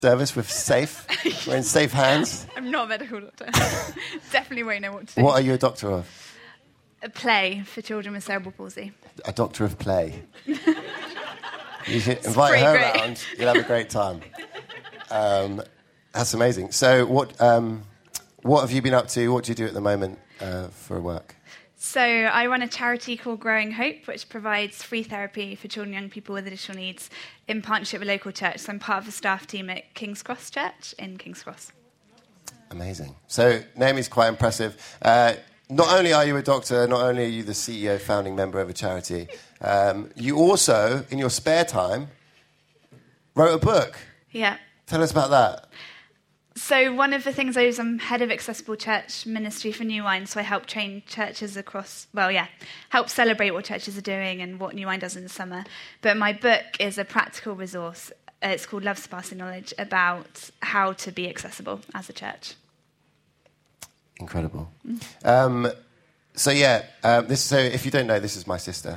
Nervous? We're in safe hands. I'm not a medical doctor. Definitely won't know what to do. What are you a doctor of? A play for children with cerebral palsy. A doctor of play. You should invite her around. You'll have a great time. That's amazing. So what have you been up to? What do you do at the moment for work? So I run a charity called Growing Hope, which provides free therapy for children and young people with additional needs in partnership with local church. So I'm part of the staff team at King's Cross Church in King's Cross. Amazing. So Naomi's quite impressive. Not only are you a doctor, not only are you the CEO, founding member of a charity, you also, in your spare time, wrote a book. Yeah. Tell us about that. So one of the things I do is I'm head of Accessible Church Ministry for New Wine, so I help train churches help celebrate what churches are doing and what New Wine does in the summer. But my book is a practical resource. It's called Love Surpassing Knowledge, about how to be accessible as a church. Incredible. So if you don't know, this is my sister.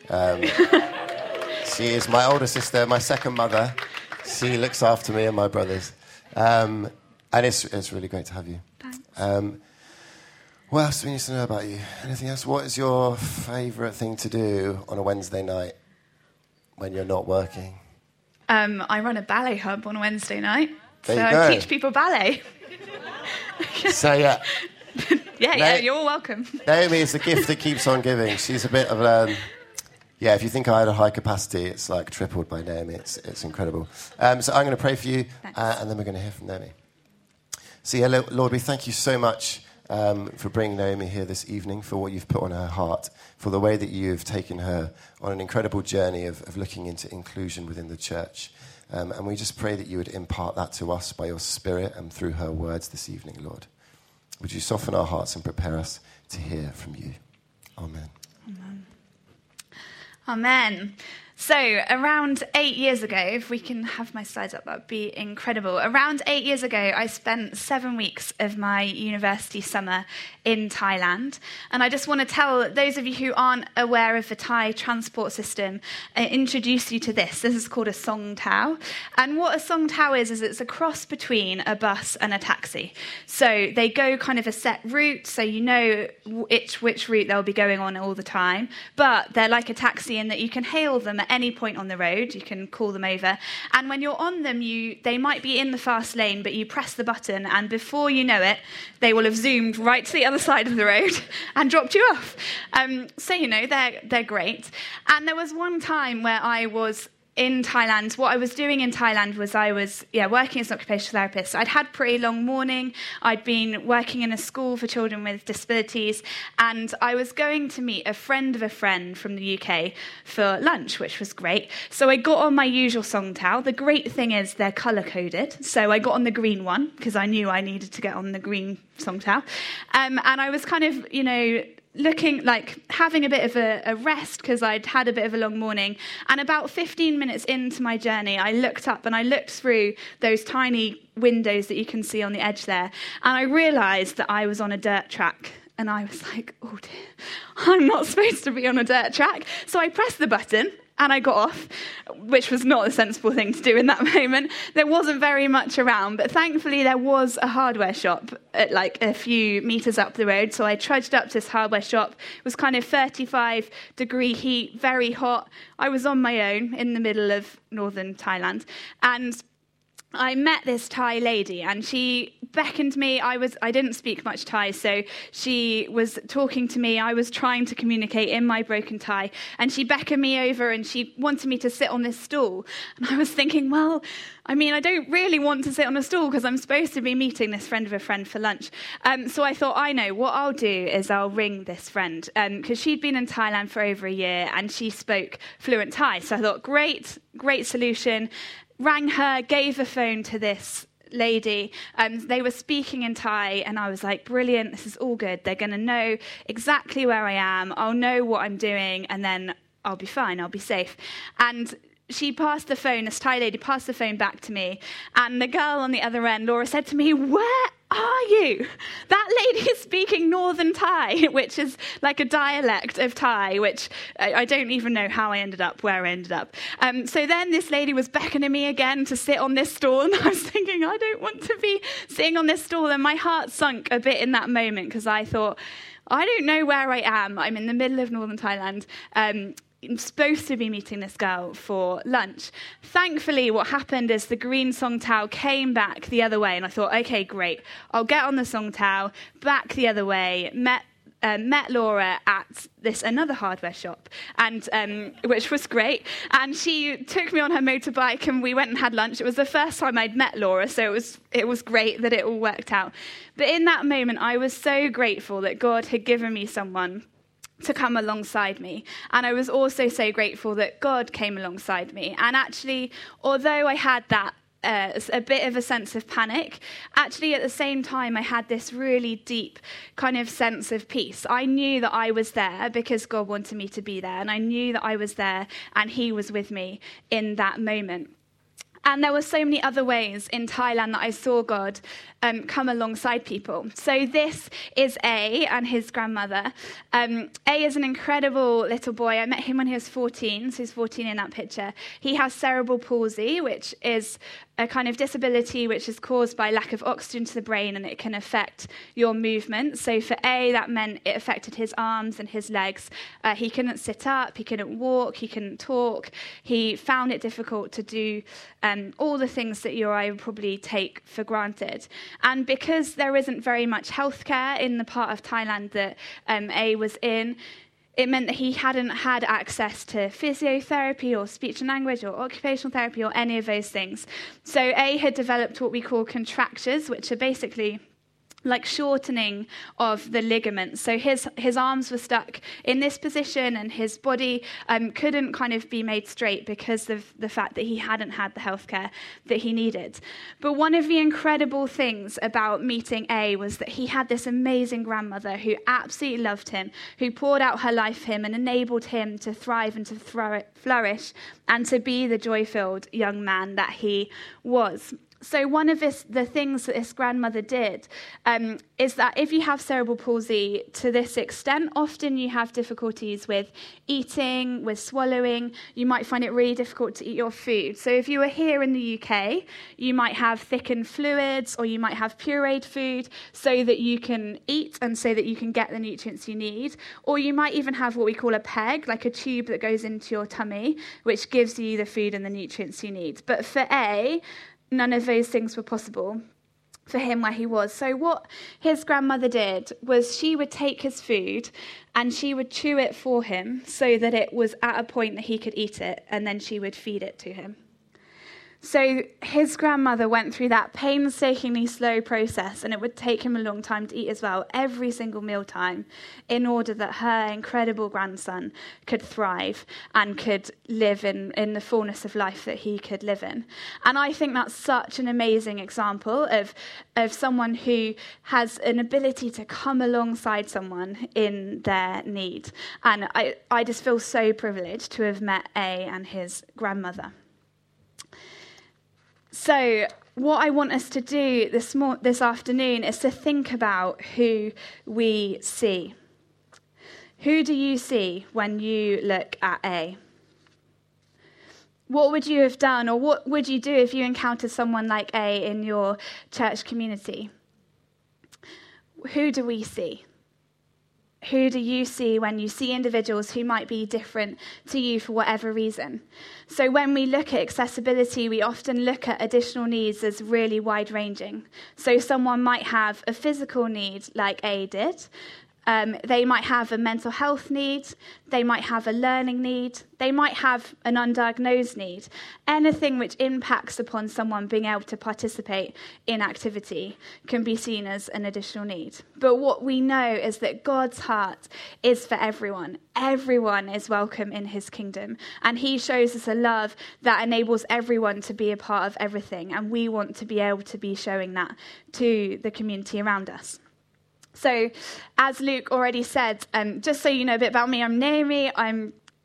She is my older sister, my second mother. She looks after me and my brothers. And it's really great to have you. Thanks. What else do we need to know about you? Anything else? What is your favourite thing to do on a Wednesday night when you're not working? I run a ballet hub on a Wednesday night. I teach people ballet. So, yeah. Yeah, you're all welcome. Naomi is the gift that keeps on giving. She's a bit of if you think I had a high capacity, it's like tripled by Naomi. It's incredible. So I'm going to pray for you, and then we're going to hear from Naomi. So, Lord, we thank you so much for bringing Naomi here this evening, for what you've put on her heart, for the way that you've taken her on an incredible journey of looking into inclusion within the church. And we just pray that you would impart that to us by your Spirit and through her words this evening, Lord. Would you soften our hearts and prepare us to hear from you? Amen. Amen. Amen. So around 8 years ago, if we can have my slides up, that would be incredible. Around 8 years ago, I spent 7 weeks of my university summer in Thailand. And I just want to tell those of you who aren't aware of the Thai transport system, introduce you to this. This is called a Song Tao. And what a Song Tao is it's a cross between a bus and a taxi. So they go kind of a set route, so you know which route they'll be going on all the time. But they're like a taxi in that you can hail them at any point on the road. You can call them over. And when you're on them, they might be in the fast lane, but you press the button, and before you know it, they will have zoomed right to the other side of the road and dropped you off. So, they're great. And there was one time where I was in Thailand. What I was doing in Thailand was I was working as an occupational therapist. I'd had a pretty long morning. I'd been working in a school for children with disabilities, and I was going to meet a friend of a friend from the UK for lunch, which was great. So I got on my usual Song Tao. The great thing is they're colour-coded, so I got on the green one because I knew I needed to get on the green Song Tao. And I was kind of, looking like having a bit of a rest because I'd had a bit of a long morning. And about 15 minutes into my journey, I looked up and I looked through those tiny windows that you can see on the edge there. And I realised that I was on a dirt track. And I was like, oh dear, I'm not supposed to be on a dirt track. So I pressed the button and I got off, which was not a sensible thing to do in that moment. There wasn't very much around, but thankfully there was a hardware shop at like a few metres up the road. So I trudged up to this hardware shop. It was kind of 35-degree heat, very hot. I was on my own in the middle of northern Thailand. And I met this Thai lady, and she beckoned me. I didn't speak much Thai, so she was talking to me. I was trying to communicate in my broken Thai, and she beckoned me over, and she wanted me to sit on this stool. And I was thinking, well, I don't really want to sit on a stool because I'm supposed to be meeting this friend of a friend for lunch. So I thought, I know, what I'll do is I'll ring this friend, because she'd been in Thailand for over a year, and she spoke fluent Thai. So I thought, great solution. Rang her, gave the phone to this lady. They were speaking in Thai, and I was like, brilliant, this is all good. They're going to know exactly where I am. I'll know what I'm doing, and then I'll be fine. I'll be safe. And she passed the phone, this Thai lady passed the phone back to me, and the girl on the other end, Laura, said to me, where are you? That lady is speaking Northern Thai, which is like a dialect of Thai, which I don't even know how I ended up where I ended up. So then this lady was beckoning me again to sit on this stool, and I was thinking, I don't want to be sitting on this stool, and my heart sunk a bit in that moment because I thought, I don't know where I am. I'm in the middle of Northern Thailand. I'm supposed to be meeting this girl for lunch. Thankfully, what happened is the green Song Tao came back the other way, and I thought, okay, great. I'll get on the Song Tao, back the other way, met Laura at another hardware shop, and which was great. And she took me on her motorbike, and we went and had lunch. It was the first time I'd met Laura, so it was great that it all worked out. But in that moment, I was so grateful that God had given me someone to come alongside me. And I was also so grateful that God came alongside me. And actually, although I had that a bit of a sense of panic, actually at the same time I had this really deep kind of sense of peace. I knew that I was there because God wanted me to be there, and I knew that I was there and he was with me in that moment. And there were so many other ways in Thailand that I saw God come alongside people. So this is A and his grandmother. A is an incredible little boy. I met him when he was 14, so he's 14 in that picture. He has cerebral palsy, which is a kind of disability which is caused by lack of oxygen to the brain, and it can affect your movement. So for A, that meant it affected his arms and his legs. He couldn't sit up, he couldn't walk, he couldn't talk. He found it difficult to do all the things that you or I would probably take for granted. And because there isn't very much healthcare in the part of Thailand that A was in, it meant that he hadn't had access to physiotherapy or speech and language or occupational therapy or any of those things. So A had developed what we call contractures, which are basically like shortening of the ligaments. So his arms were stuck in this position, and his body couldn't kind of be made straight because of the fact that he hadn't had the healthcare that he needed. But one of the incredible things about meeting A was that he had this amazing grandmother who absolutely loved him, who poured out her life for him and enabled him to thrive and to flourish and to be the joy-filled young man that he was. So one of the things that this grandmother did is that if you have cerebral palsy to this extent, often you have difficulties with eating, with swallowing. You might find it really difficult to eat your food. So if you were here in the UK, you might have thickened fluids, or you might have pureed food so that you can eat and so that you can get the nutrients you need. Or you might even have what we call a PEG, like a tube that goes into your tummy, which gives you the food and the nutrients you need. But for A, none of those things were possible for him where he was. So what his grandmother did was she would take his food and she would chew it for him so that it was at a point that he could eat it, and then she would feed it to him. So his grandmother went through that painstakingly slow process, and it would take him a long time to eat as well, every single mealtime, in order that her incredible grandson could thrive and could live in the fullness of life that he could live in. And I think that's such an amazing example of someone who has an ability to come alongside someone in their need. And I just feel so privileged to have met A and his grandmother. So what I want us to do this afternoon is to think about who we see. Who do you see when you look at A? What would you have done, or what would you do if you encountered someone like A in your church community? Who do we see? Who do you see when you see individuals who might be different to you for whatever reason? So when we look at accessibility, we often look at additional needs as really wide-ranging. So someone might have a physical need like A did. They might have a mental health need. They might have a learning need. They might have an undiagnosed need. Anything which impacts upon someone being able to participate in activity can be seen as an additional need. But what we know is that God's heart is for everyone. Everyone is welcome in his kingdom. And he shows us a love that enables everyone to be a part of everything. And we want to be able to be showing that to the community around us. So, as Luke already said, just so you know a bit about me, I'm Naomi. I'm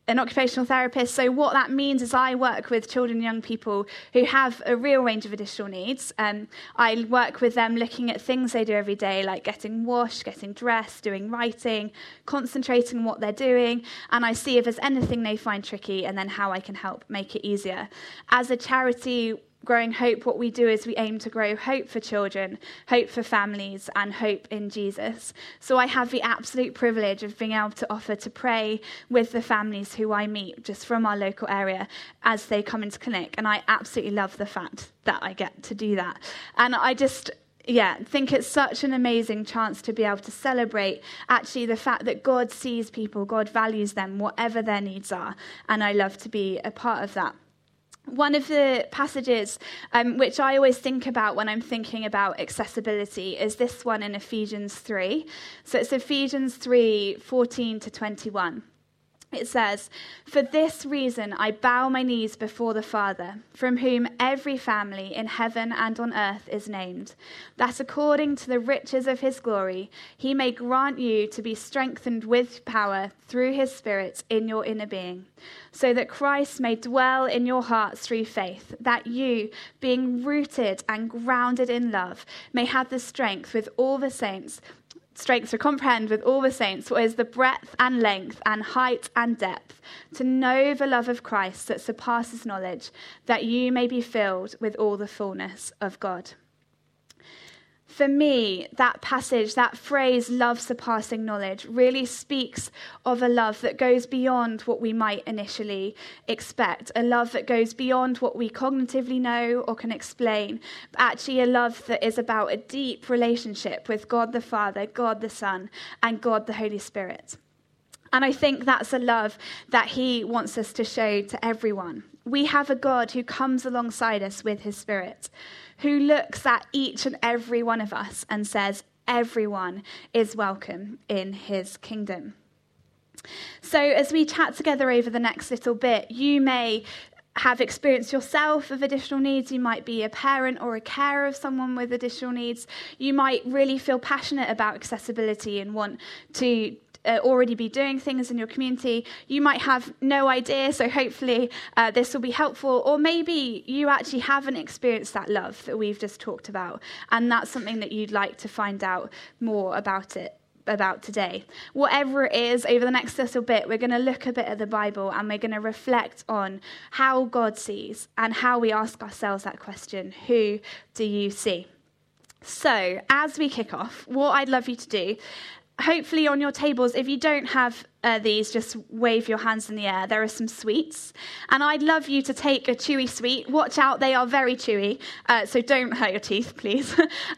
an occupational therapist. So what that means is I work with children and young people who have a real range of additional needs. I work with them looking at things they do every day, like getting washed, getting dressed, doing writing, concentrating on what they're doing. And I see if there's anything they find tricky and then how I can help make it easier. As a charity, Growing Hope, what we do is we aim to grow hope for children, hope for families, and hope in Jesus. So I have the absolute privilege of being able to offer to pray with the families who I meet just from our local area as they come into clinic. And I absolutely love the fact that I get to do that. And I just think it's such an amazing chance to be able to celebrate actually the fact that God sees people, God values them, whatever their needs are. And I love to be a part of that. One of the passages which I always think about when I'm thinking about accessibility is this one in Ephesians 3. So it's Ephesians 3:14 to 21. It says, "For this reason I bow my knees before the Father, from whom every family in heaven and on earth is named, that according to the riches of his glory, he may grant you to be strengthened with power through his Spirit in your inner being, so that Christ may dwell in your hearts through faith, that you, being rooted and grounded in love, may have the strength to comprehend with all the saints what is the breadth and length and height and depth, to know the love of Christ that surpasses knowledge, that you may be filled with all the fullness of God." For me, that passage, that phrase, love surpassing knowledge, really speaks of a love that goes beyond what we might initially expect, a love that goes beyond what we cognitively know or can explain, but actually a love that is about a deep relationship with God the Father, God the Son, and God the Holy Spirit. And I think that's a love that he wants us to show to everyone. We have a God who comes alongside us with his Spirit, who looks at each and every one of us and says, everyone is welcome in his kingdom. So as we chat together over the next little bit, you may have experienced yourself of additional needs. You might be a parent or a carer of someone with additional needs. You might really feel passionate about accessibility and want to already be doing things in your community. You might have no idea, so hopefully this will be helpful. Or maybe you actually haven't experienced that love that we've just talked about, and that's something that you'd like to find out more about today. Whatever it is, over the next little bit, we're going to look a bit at the Bible and we're going to reflect on how God sees and how we ask ourselves that question, who do you see? So as we kick off, what I'd love you to do, hopefully on your tables, if you don't have these, just wave your hands in the air. There are some sweets. And I'd love you to take a chewy sweet. Watch out, they are very chewy. So don't hurt your teeth, please.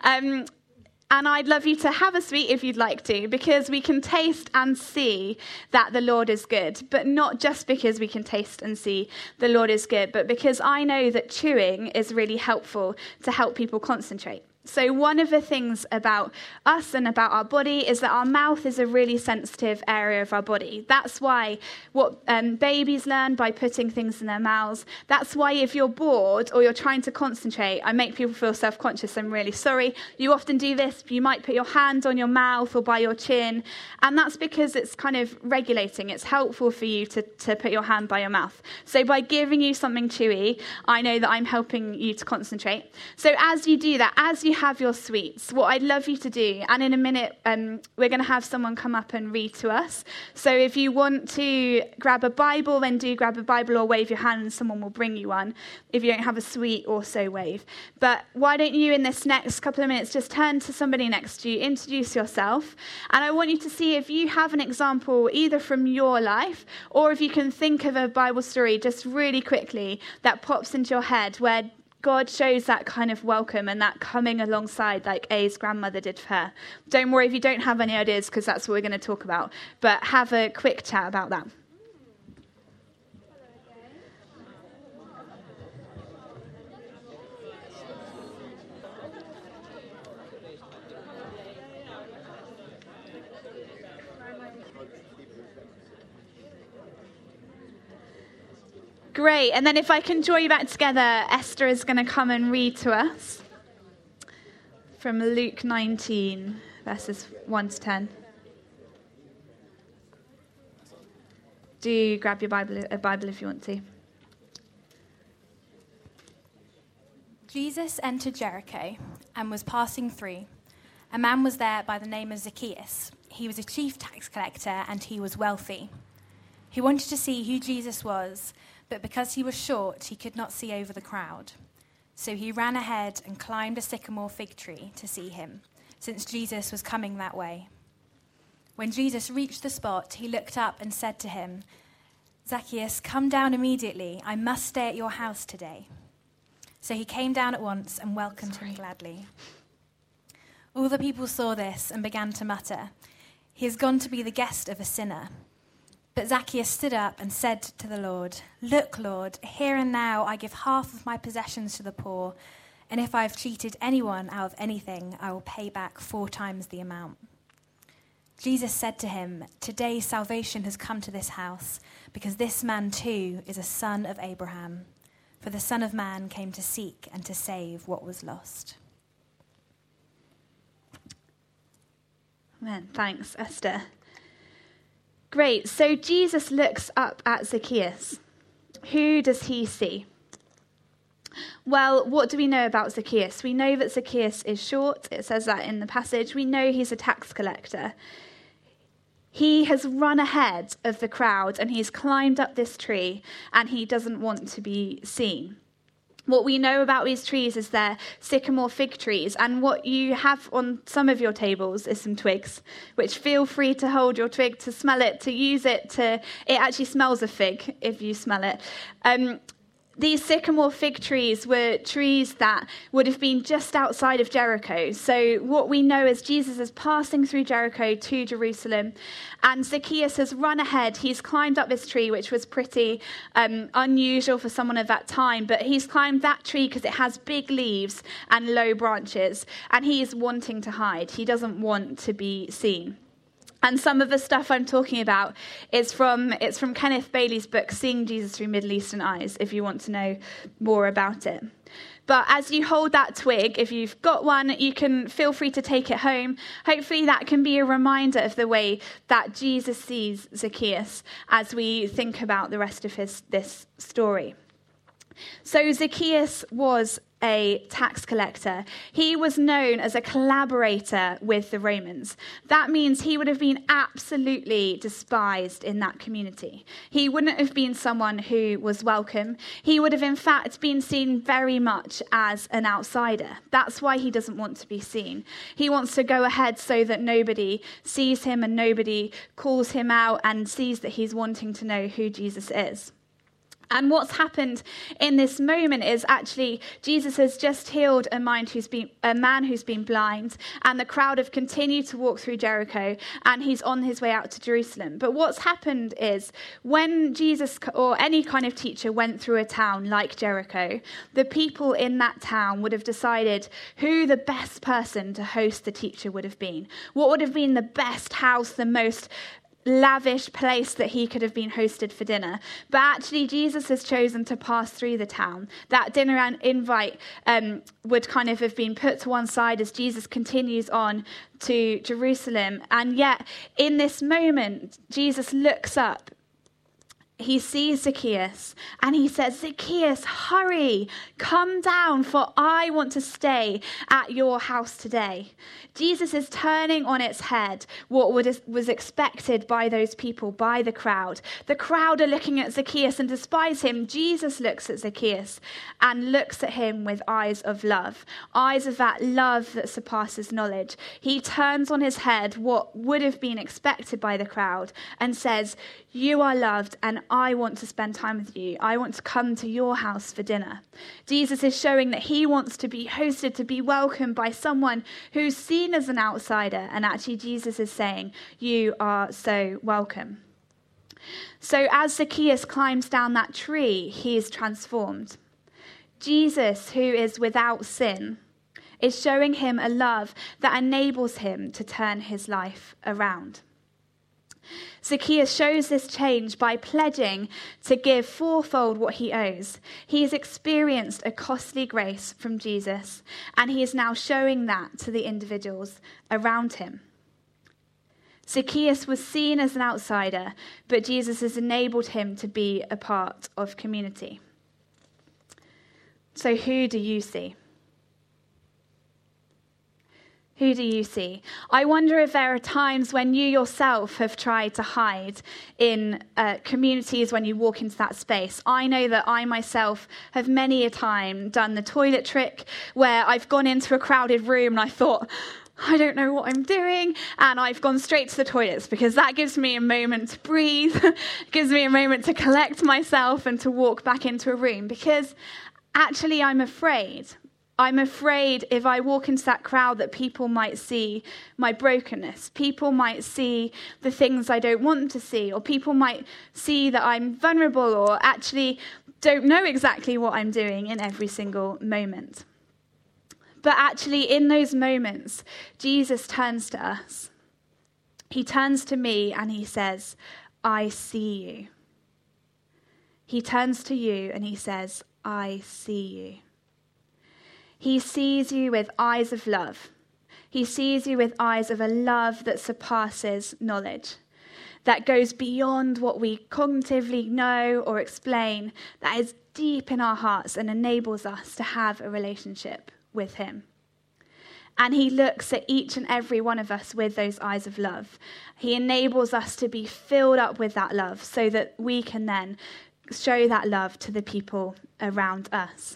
And I'd love you to have a sweet if you'd like to, because we can taste and see that the Lord is good. But not just because we can taste and see the Lord is good, but because I know that chewing is really helpful to help people concentrate. So one of the things about us and about our body is that our mouth is a really sensitive area of our body. That's why what babies learn by putting things in their mouths. That's why if you're bored or you're trying to concentrate, I make people feel self-conscious, I'm really sorry. You often do this. You might put your hand on your mouth or by your chin. And that's because it's kind of regulating. It's helpful for you to put your hand by your mouth. So by giving you something chewy, I know that I'm helping you to concentrate. So as you do that, as you have your sweets, what I'd love you to do, and in a minute we're going to have someone come up and read to us. So if you want to grab a Bible, then do grab a Bible or wave your hand and someone will bring you one. If you don't have a sweet, also wave. But why don't you in this next couple of minutes just turn to somebody next to you, introduce yourself, and I want you to see if you have an example either from your life or if you can think of a Bible story just really quickly that pops into your head where God shows that kind of welcome and that coming alongside like A's grandmother did for her. Don't worry if you don't have any ideas, because that's what we're going to talk about. But have a quick chat about that. Great. And then if I can draw you back together, Esther is going to come and read to us from Luke 19, verses 1 to 10. Do grab your Bible, a Bible if you want to. Jesus entered Jericho and was passing through. A man was there by the name of Zacchaeus. He was a chief tax collector and he was wealthy. He wanted to see who Jesus was, but because he was short, he could not see over the crowd. So he ran ahead and climbed a sycamore fig tree to see him, since Jesus was coming that way. When Jesus reached the spot, he looked up and said to him, "Zacchaeus, come down immediately. I must stay at your house today." So he came down at once and welcomed him gladly. All the people saw this and began to mutter, "He has gone to be the guest of a sinner." But Zacchaeus stood up and said to the Lord, "Look, Lord, here and now I give half of my possessions to the poor, and if I have cheated anyone out of anything, I will pay back 4 times the amount." Jesus said to him, "Today salvation has come to this house, because this man too is a son of Abraham. For the Son of Man came to seek and to save what was lost." Amen. Thanks, Esther. Great. So Jesus looks up at Zacchaeus. Who does he see? Well, what do we know about Zacchaeus? We know that Zacchaeus is short. It says that in the passage. We know he's a tax collector. He has run ahead of the crowd and he's climbed up this tree and he doesn't want to be seen. What we know about these trees is they're sycamore fig trees, and what you have on some of your tables is some twigs, which feel free to hold your twig, to smell it, to use it. It actually smells of fig if you smell it. These sycamore fig trees were trees that would have been just outside of Jericho. So what we know is Jesus is passing through Jericho to Jerusalem, and Zacchaeus has run ahead. He's climbed up this tree, which was pretty unusual for someone of that time, but he's climbed that tree because it has big leaves and low branches, and he is wanting to hide. He doesn't want to be seen. And some of the stuff I'm talking about is from Kenneth Bailey's book, Seeing Jesus Through Middle Eastern Eyes, if you want to know more about it. But as you hold that twig, if you've got one, you can feel free to take it home. Hopefully that can be a reminder of the way that Jesus sees Zacchaeus as we think about the rest of this story. So Zacchaeus was a tax collector. He was known as a collaborator with the Romans. That means he would have been absolutely despised in that community. He wouldn't have been someone who was welcome. He would have, in fact, been seen very much as an outsider. That's why he doesn't want to be seen. He wants to go ahead so that nobody sees him and nobody calls him out and sees that he's wanting to know who Jesus is. And what's happened in this moment is actually Jesus has just healed a man who's been blind, and the crowd have continued to walk through Jericho, and he's on his way out to Jerusalem. But what's happened is when Jesus or any kind of teacher went through a town like Jericho, the people in that town would have decided who the best person to host the teacher would have been. What would have been the best house, the most lavish place that he could have been hosted for dinner. But actually Jesus has chosen to pass through the town. That dinner and invite would kind of have been put to one side as Jesus continues on to Jerusalem. And yet in this moment, Jesus looks up. He sees Zacchaeus and he says, "Zacchaeus, hurry, come down, for I want to stay at your house today." Jesus is turning on its head what was expected by those people, by the crowd. The crowd are looking at Zacchaeus and despise him. Jesus looks at Zacchaeus and looks at him with eyes of love, eyes of that love that surpasses knowledge. He turns on his head what would have been expected by the crowd and says, "You are loved and I want to spend time with you. I want to come to your house for dinner." Jesus is showing that he wants to be hosted, to be welcomed by someone who's seen as an outsider. And actually Jesus is saying, "You are so welcome." So as Zacchaeus climbs down that tree, he is transformed. Jesus, who is without sin, is showing him a love that enables him to turn his life around. Zacchaeus shows this change by pledging to give fourfold what he owes. He has experienced a costly grace from Jesus, and he is now showing that to the individuals around him. Zacchaeus was seen as an outsider, but Jesus has enabled him to be a part of community. So who do you see? Who do you see? I wonder if there are times when you yourself have tried to hide in communities when you walk into that space. I know that I myself have many a time done the toilet trick where I've gone into a crowded room and I thought, I don't know what I'm doing, and I've gone straight to the toilets because that gives me a moment to breathe, gives me a moment to collect myself and to walk back into a room, because actually I'm afraid. I'm afraid if I walk into that crowd that people might see my brokenness. People might see the things I don't want them to see, or people might see that I'm vulnerable or actually don't know exactly what I'm doing in every single moment. But actually, in those moments, Jesus turns to us. He turns to me and he says, I see you. He turns to you and he says, I see you. He sees you with eyes of love. He sees you with eyes of a love that surpasses knowledge, that goes beyond what we cognitively know or explain, that is deep in our hearts and enables us to have a relationship with him. And he looks at each and every one of us with those eyes of love. He enables us to be filled up with that love so that we can then show that love to the people around us.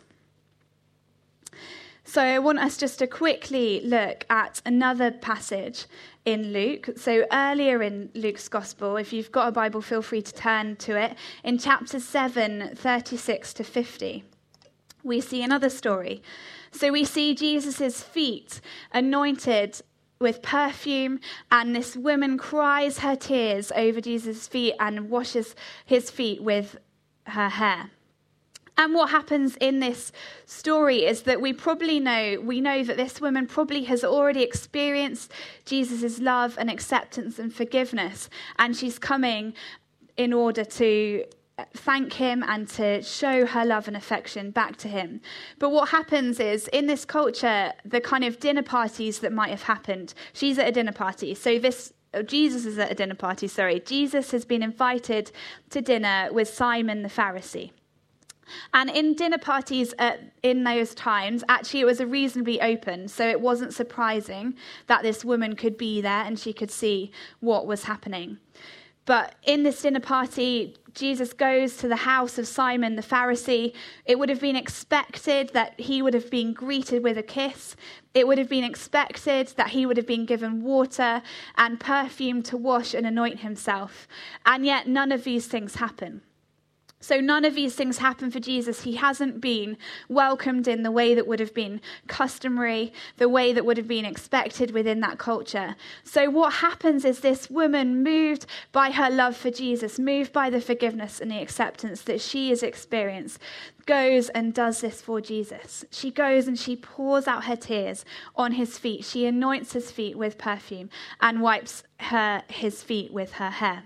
So I want us just to quickly look at another passage in Luke. So earlier in Luke's Gospel, if you've got a Bible, feel free to turn to it. In chapter 7, 36 to 50, we see another story. So we see Jesus' feet anointed with perfume, and this woman cries her tears over Jesus' feet and washes his feet with her hair. And what happens in this story is that we know that this woman probably has already experienced Jesus' love and acceptance and forgiveness, and she's coming in order to thank him and to show her love and affection back to him. But what happens is, in this culture, the kind of dinner parties that might have happened, she's at a dinner party, Jesus is at a dinner party, Jesus has been invited to dinner with Simon the Pharisee. And in dinner parties in those times, actually it was a reasonably open, so it wasn't surprising that this woman could be there and she could see what was happening. But in this dinner party, Jesus goes to the house of Simon the Pharisee. It would have been expected that he would have been greeted with a kiss. It would have been expected that he would have been given water and perfume to wash and anoint himself. And yet none of these things happen. So none of these things happen for Jesus. He hasn't been welcomed in the way that would have been customary, the way that would have been expected within that culture. So what happens is this woman, moved by her love for Jesus, moved by the forgiveness and the acceptance that she has experienced, goes and does this for Jesus. She goes and she pours out her tears on his feet. She anoints his feet with perfume and wipes his feet with her hair.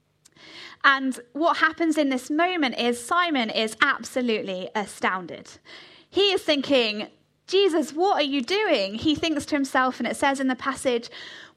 And what happens in this moment is Simon is absolutely astounded. He is thinking, Jesus, what are you doing? He thinks to himself, and it says in the passage,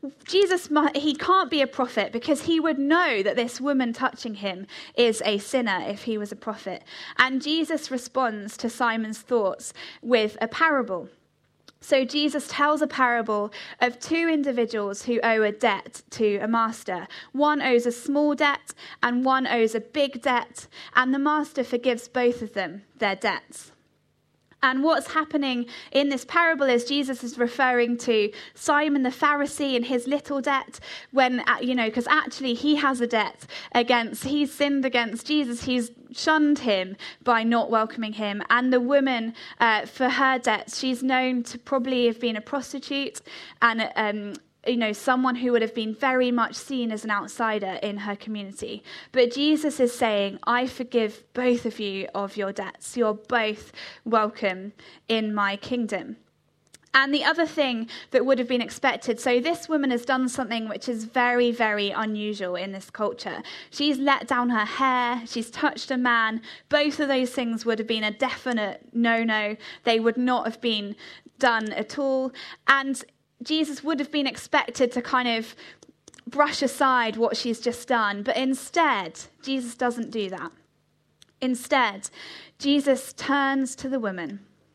he can't be a prophet because he would know that this woman touching him is a sinner if he was a prophet. And Jesus responds to Simon's thoughts with a parable. So Jesus tells a parable of two individuals who owe a debt to a master. One owes a small debt and one owes a big debt, and the master forgives both of them their debts. And what's happening in this parable is Jesus is referring to Simon the Pharisee and his little debt because actually he has a debt he's sinned against Jesus. He's shunned him by not welcoming him. And the woman, for her debts, she's known to probably have been a prostitute and someone who would have been very much seen as an outsider in her community. But Jesus is saying, I forgive both of you of your debts. You're both welcome in my kingdom. And the other thing that would have been expected, so this woman has done something which is very, very unusual in this culture. She's let down her hair, she's touched a man. Both of those things would have been a definite no-no. They would not have been done at all. And Jesus would have been expected to kind of brush aside what she's just done, but instead, Jesus doesn't do that. Instead, Jesus turns to the woman.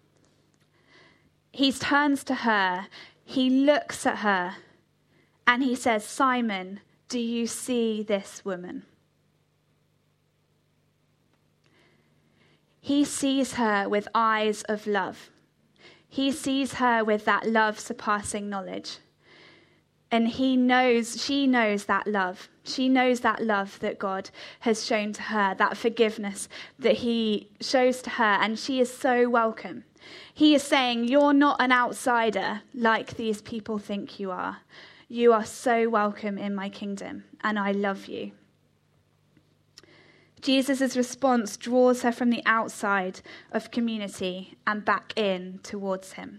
He turns to her, he looks at her, and he says, "Simon, do you see this woman?" He sees her with eyes of love. He sees her with that love surpassing knowledge. And she knows that love. She knows that love that God has shown to her, that forgiveness that he shows to her, and she is so welcome. He is saying, you're not an outsider like these people think you are. You are so welcome in my kingdom, and I love you. Jesus' response draws her from the outside of community and back in towards him.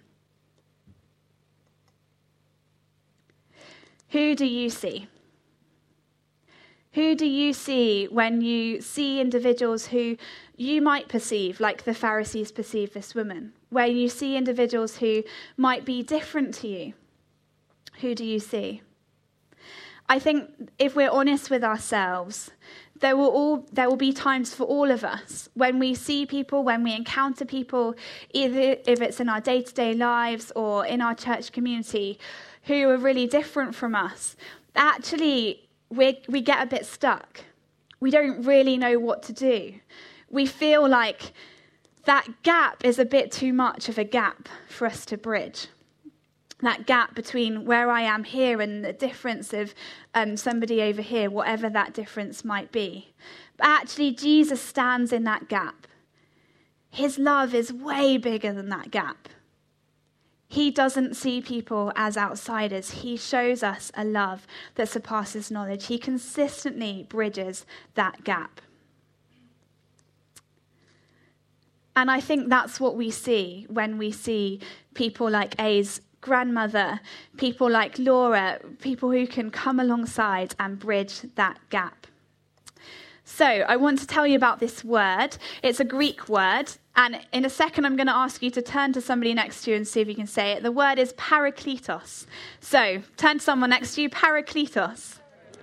Who do you see? Who do you see when you see individuals who you might perceive like the Pharisees perceive this woman? When you see individuals who might be different to you? Who do you see? I think if we're honest with ourselves, there will be times for all of us when we see people, when we encounter people, either if it's in our day-to-day lives or in our church community, who are really different from us. Actually, we get a bit stuck. We don't really know what to do. We feel like that gap is a bit too much of a gap for us to bridge. That gap between where I am here and the difference of somebody over here, whatever that difference might be. But actually, Jesus stands in that gap. His love is way bigger than that gap. He doesn't see people as outsiders. He shows us a love that surpasses knowledge. He consistently bridges that gap. And I think that's what we see when we see people like A's grandmother, people like Laura, people who can come alongside and bridge that gap. So I want to tell you about this word. It's a Greek word. And in a second, I'm going to ask you to turn to somebody next to you and see if you can say it. The word is parakletos. So turn to someone next to you, parakletos.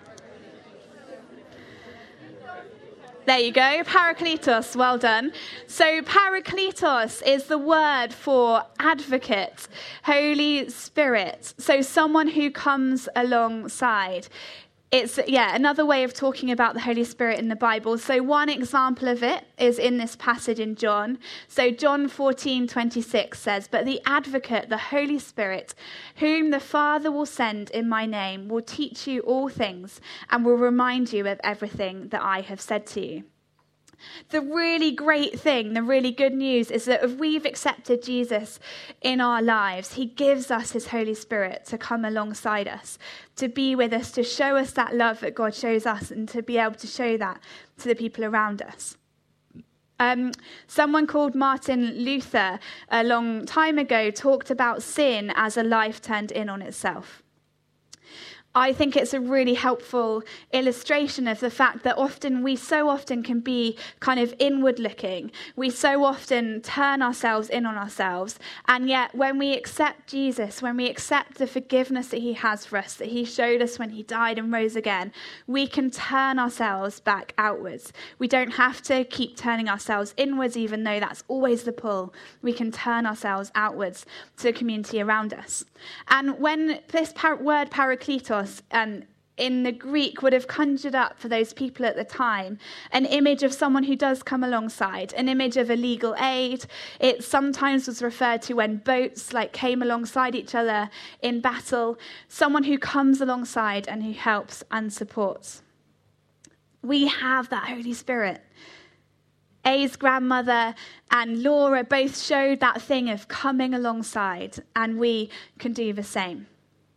There you go, parakletos, well done. So parakletos is the word for advocate, Holy Spirit. So someone who comes alongside. It's, another way of talking about the Holy Spirit in the Bible. So one example of it is in this passage in John. So John 14:26 says, "But the advocate, the Holy Spirit, whom the Father will send in my name, will teach you all things and will remind you of everything that I have said to you." The really great thing, the really good news is that if we've accepted Jesus in our lives, he gives us his Holy Spirit to come alongside us, to be with us, to show us that love that God shows us and to be able to show that to the people around us. Someone called Martin Luther a long time ago talked about sin as a life turned in on itself. I think it's a really helpful illustration of the fact that we so often can be kind of inward looking. We so often turn ourselves in on ourselves. And yet when we accept Jesus, when we accept the forgiveness that he has for us, that he showed us when he died and rose again, we can turn ourselves back outwards. We don't have to keep turning ourselves inwards, even though that's always the pull. We can turn ourselves outwards to the community around us. And when this word parakletos in the Greek would have conjured up for those people at the time an image of someone who does come alongside, an image of a legal aid. It sometimes was referred to when boats came alongside each other in battle, someone who comes alongside and who helps and supports. We have that Holy Spirit. A's grandmother and Laura both showed that thing of coming alongside, and we can do the same.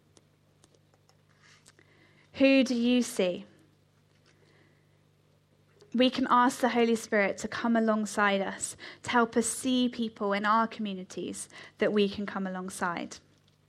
Who do you see? We can ask the Holy Spirit to come alongside us, to help us see people in our communities that we can come alongside.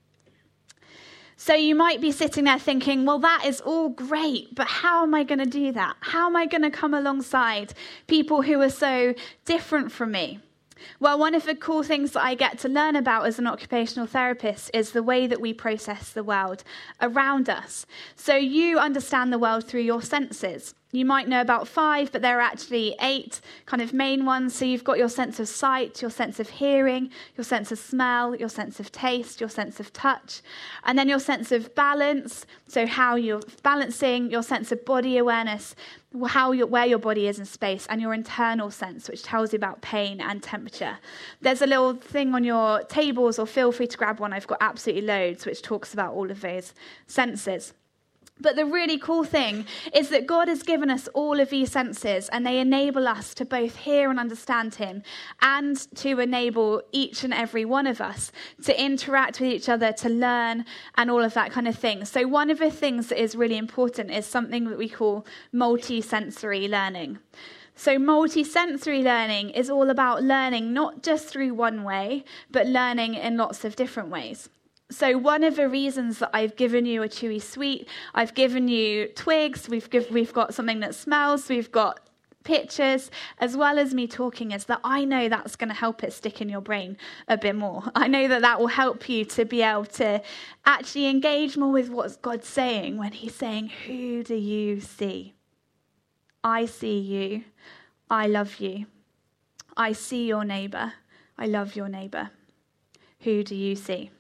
So you might be sitting there thinking, well, that is all great, but how am I going to do that? How am I going to come alongside people who are so different from me? Well, one of the cool things that I get to learn about as an occupational therapist is the way that we process the world around us. So you understand the world through your senses. You might know about 5, but there are actually 8 kind of main ones. So you've got your sense of sight, your sense of hearing, your sense of smell, your sense of taste, your sense of touch, and then your sense of balance. So how you're balancing, your sense of body awareness, where your body is in space, and your internal sense, which tells you about pain and temperature. There's a little thing on your tables, or feel free to grab one. I've got absolutely loads, which talks about all of those senses. But the really cool thing is that God has given us all of these senses, and they enable us to both hear and understand him, and to enable each and every one of us to interact with each other, to learn, and all of that kind of thing. So one of the things that is really important is something that we call multi-sensory learning. So multi-sensory learning is all about learning not just through one way, but learning in lots of different ways. So one of the reasons that I've given you a chewy sweet, I've given you twigs, we've got something that smells, we've got pictures, as well as me talking, is that I know that's going to help it stick in your brain a bit more. I know that that will help you to be able to actually engage more with what God's saying when he's saying, who do you see? I see you. I love you. I see your neighbour. I love your neighbour. Who do you see?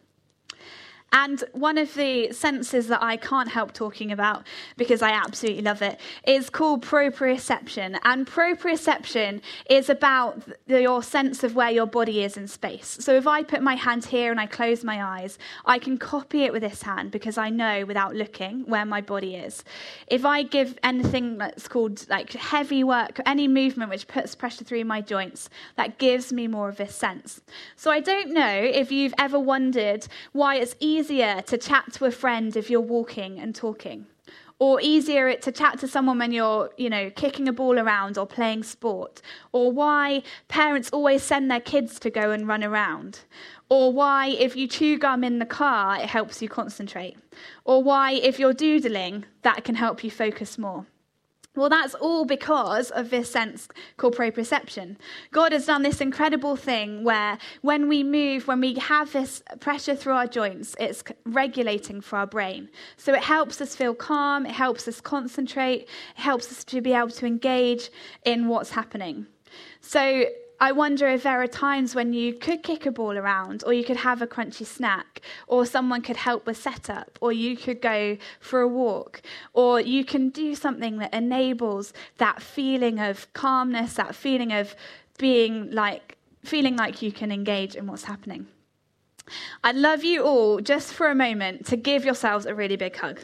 And one of the senses that I can't help talking about, because I absolutely love it, is called proprioception. And proprioception is about your sense of where your body is in space. So if I put my hand here and I close my eyes, I can copy it with this hand because I know without looking where my body is. If I give anything that's called like heavy work, any movement which puts pressure through my joints, that gives me more of this sense. So I don't know if you've ever wondered why it's easier to chat to a friend if you're walking and talking, or easier to chat to someone when you're, kicking a ball around or playing sport, or why parents always send their kids to go and run around, or why if you chew gum in the car, it helps you concentrate, or why if you're doodling, that can help you focus more. Well, that's all because of this sense called proprioception. God has done this incredible thing where when we move, when we have this pressure through our joints, it's regulating for our brain. So it helps us feel calm, it helps us concentrate, it helps us to be able to engage in what's happening. So I wonder if there are times when you could kick a ball around, or you could have a crunchy snack, or someone could help with setup, or you could go for a walk, or you can do something that enables that feeling of calmness, that feeling of feeling like you can engage in what's happening. I'd love you all, just for a moment, to give yourselves a really big hug.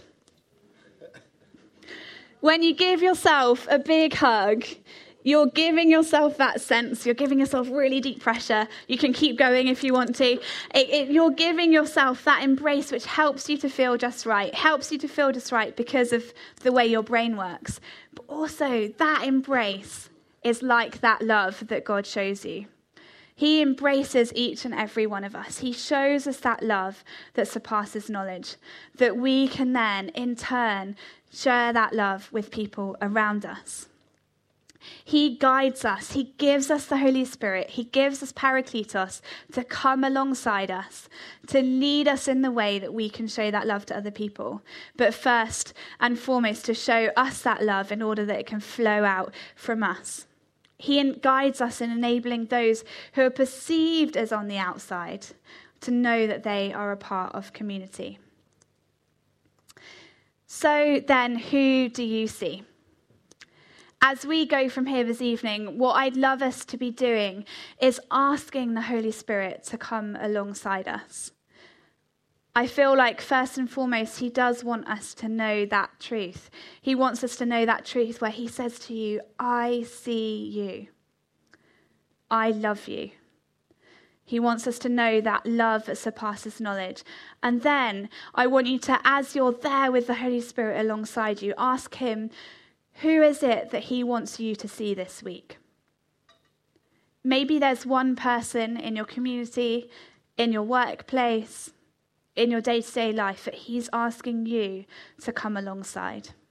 When you give yourself a big hug, you're giving yourself that sense. You're giving yourself really deep pressure. You can keep going if you want to. You're giving yourself that embrace which helps you to feel just right. Helps you to feel just right because of the way your brain works. But also, that embrace is like that love that God shows you. He embraces each and every one of us. He shows us that love that surpasses knowledge, that we can then, in turn, share that love with people around us. He guides us. He gives us the Holy Spirit. He gives us Parakletos to come alongside us, to lead us in the way that we can show that love to other people. But first and foremost, to show us that love in order that it can flow out from us. He guides us in enabling those who are perceived as on the outside to know that they are a part of community. So then, who do you see? As we go from here this evening, what I'd love us to be doing is asking the Holy Spirit to come alongside us. I feel like first and foremost, he does want us to know that truth. He wants us to know that truth where he says to you, I see you. I love you. He wants us to know that love that surpasses knowledge. And then I want you to, as you're there with the Holy Spirit alongside you, ask him, who is it that he wants you to see this week? Maybe there's one person in your community, in your workplace, in your day-to-day life that he's asking you to come alongside.